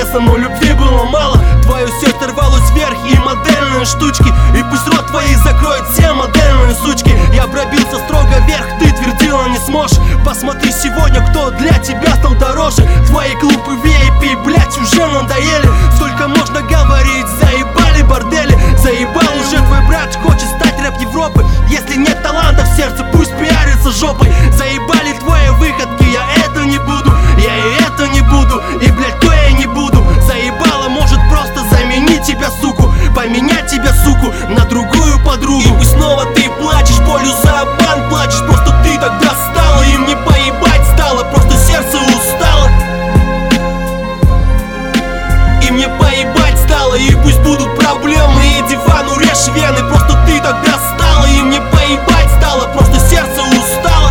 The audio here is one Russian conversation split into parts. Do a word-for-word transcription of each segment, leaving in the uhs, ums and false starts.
интереса, но любви было мало. Твое сердце рвалось вверх и модельные штучки, и пусть рот твои закроет все модельные сучки. Я пробился строго вверх, ты твердила не сможешь. Посмотри сегодня, кто для тебя стал дороже. Твои клубы ви ай пи, блять, уже надоели. Сколько можно говорить, заебали бордели. Заебал уже твой брат, хочет стать рэп Европы. Если нет таланта в сердце, пусть пиарится жопой. Заебали твои выходки, я это не буду. Я и это не буду, и блять, то я не буду. Заебало, может просто заменить тебя, суку. Поменять тебя, суку, на другую подругу. И пусть снова ты плачешь, болью за обман плачешь. Просто ты тогда стала, и мне поебать стало. Просто сердце устало, и мне поебать стало. И пусть будут проблемы, и дивану режь вены. Просто ты тогда стала, и мне поебать стало. Просто сердце устало,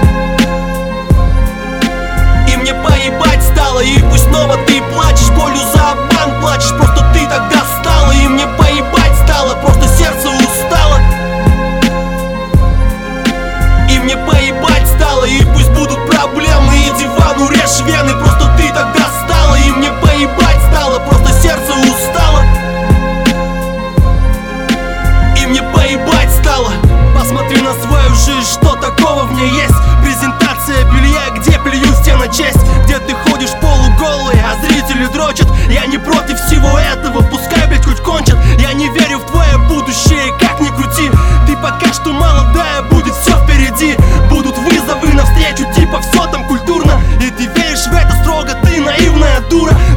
и мне поебать стало. И пусть снова ты плачешь, болью за обман плачешь. Просто ты тогда стала, и мне поебать стало. Просто сердце устало, и мне поебать стало. И пусть будут проблемы, и дивану режь вены. Просто ты тогда стала, и мне поебать стало. Просто сердце устало, и мне поебать стало. Посмотри на свою жизнь, что такого в ней есть. Презентация белья, где плюют все на честь. Где ты ходишь полуголый, а зрители дрочат. Я не против всего этого, пускай, блять, хоть кончат. Я не верю в твое будущее, как ни крути. Ты пока что молодая, будет все впереди. Будут вызовы навстречу, типа все там культурно. И ты веришь в это строго, ты наивная дура.